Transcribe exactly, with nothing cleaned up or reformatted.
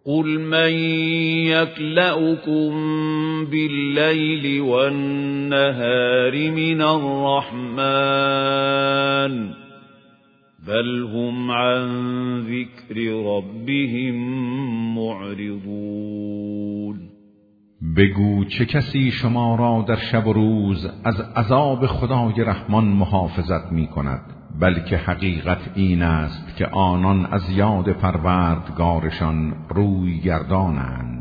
قل من يكلؤكم بالليل والنهار من الرحمن بل هم عن ذكر ربهم معرضون. بگو چه کسی شما را در شب و روز از عذاب خدای رحمان محافظت می کند؟ بلکه حقیقت این است که آنان از یاد پروردگارشان روی گردانند.